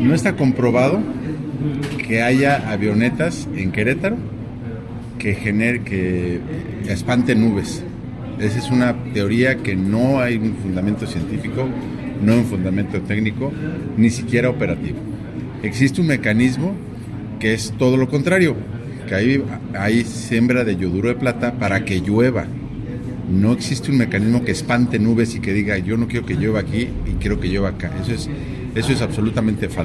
No está comprobado que haya avionetas en Querétaro que espanten nubes. Esa es una teoría que no hay un fundamento científico, no hay un fundamento técnico, ni siquiera operativo. Existe un mecanismo que es todo lo contrario, que hay siembra de yoduro de plata para que llueva. No existe un mecanismo que espante nubes y que diga yo no quiero que llueva aquí y quiero que llueva acá. Eso es absolutamente falso.